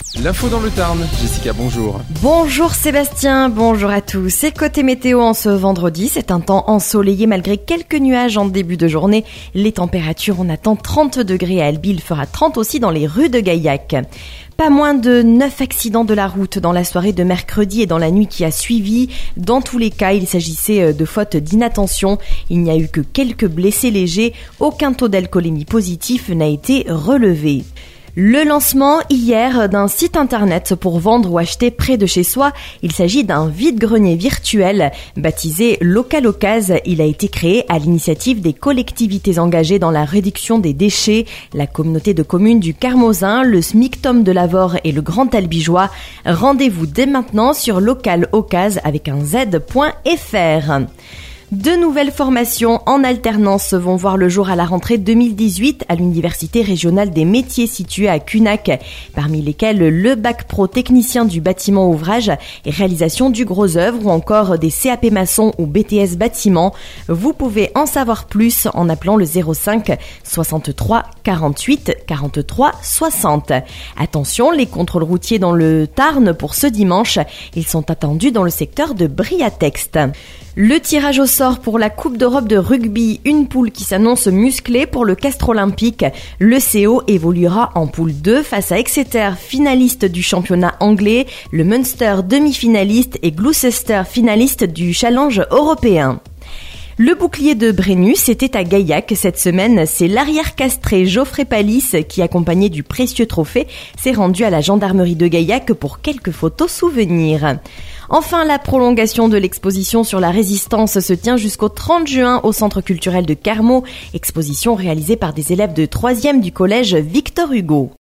L'info dans le Tarn, Jessica, bonjour. Bonjour Sébastien, bonjour à tous. Et côté météo en ce vendredi, c'est un temps ensoleillé malgré quelques nuages en début de journée. Les températures, on attend 30 degrés à Albi, il fera 30 aussi dans les rues de Gaillac. Pas moins de 9 accidents de la route dans la soirée de mercredi et dans la nuit qui a suivi. Dans tous les cas, il s'agissait de fautes d'inattention. Il n'y a eu que quelques blessés légers. Aucun taux d'alcoolémie positif n'a été relevé. Le lancement hier d'un site internet pour vendre ou acheter près de chez soi. Il s'agit d'un vide-grenier virtuel baptisé Local Ocase. Il a été créé à l'initiative des collectivités engagées dans la réduction des déchets, la communauté de communes du Carmozin, le SMICTOM de Lavore et le Grand Albigeois. Rendez-vous dès maintenant sur localocase avec un z.fr. De nouvelles formations en alternance vont voir le jour à la rentrée 2018 à l'Université régionale des métiers située à Cunac, parmi lesquelles le bac pro technicien du bâtiment ouvrage et réalisation du gros œuvre ou encore des CAP maçon ou BTS bâtiment. Vous pouvez en savoir plus en appelant le 05 63 48 43 60. Attention, les contrôles routiers dans le Tarn pour ce dimanche, ils sont attendus dans le secteur de Briatext. Le tirage au sort pour la Coupe d'Europe de rugby, une poule qui s'annonce musclée pour le Castres Olympique. Le CO évoluera en poule 2 face à Exeter, finaliste du championnat anglais, le Munster demi-finaliste et Gloucester finaliste du challenge européen. Le bouclier de Brennus était à Gaillac cette semaine. C'est l'arrière castré Geoffrey Palis qui, accompagné du précieux trophée, s'est rendu à la gendarmerie de Gaillac pour quelques photos souvenirs. Enfin, la prolongation de l'exposition sur la résistance se tient jusqu'au 30 juin au Centre culturel de Carmaux, exposition réalisée par des élèves de 3e du collège Victor Hugo.